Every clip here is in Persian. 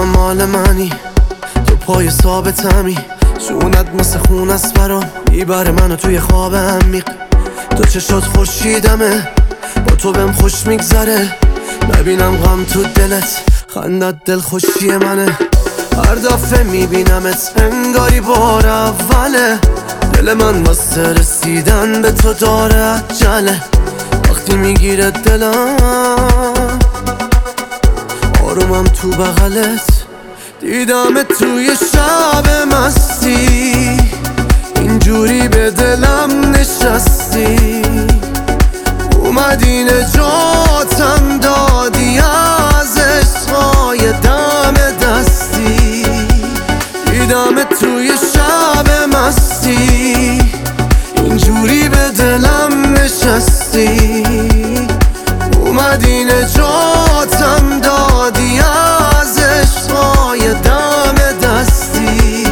هم مال منی، تو پای ثابتمی، شونت مثل خون است برام، میبره منو توی خواب عمیق. تو چشات خورشیدمه، با تو بهم خوش میگذره، نبینم غم تو دلت، خندت دل خوشی منه. هر دفعه میبینمت انگاری بار اوله، دل من واسه رسیدن به تو داره عجله. وقتی میگیره دلم آرومم تو بغلت، دیدمت توی شب مستی، اینجوری به دلم نشستی، اومدی نجاتم دادی از عشقای دم دستی. دیدمت توی شب مستی، اینجوری به دلم نشستی، اومدی نجاتم دادی از عشقای دم دستی.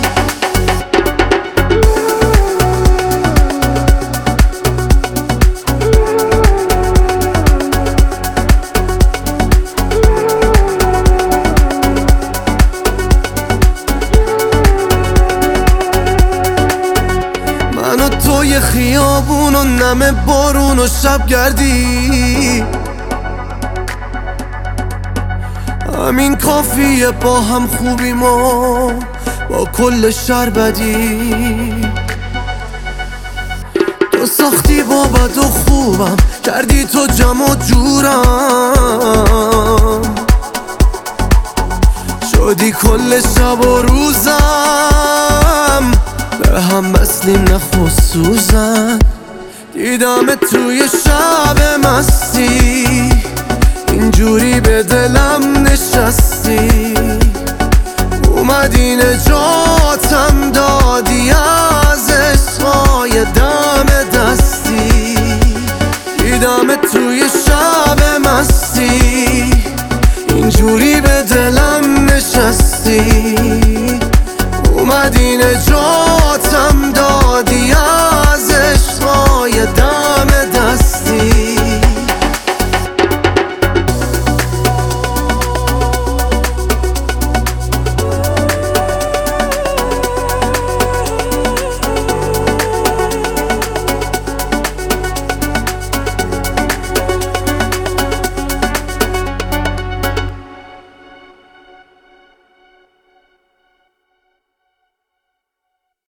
من و توی خیابون و نم بارون و شب گردی، همین کافیه با هم خوبیم و با کل شهر بدی. تو ساختی با بد و خوبم، کردی تو جمع و جورم، شدی کل شب و روزم، به هم مثلیم نه خصوصا. دیدمت توی شب مستی، اینجوری به دلم نشستی، اومدی نجاتم دادی از عشقای دم دستی. دیدمت توی شب مستی، اینجوری به دلم نشستی، اومدی نجاتم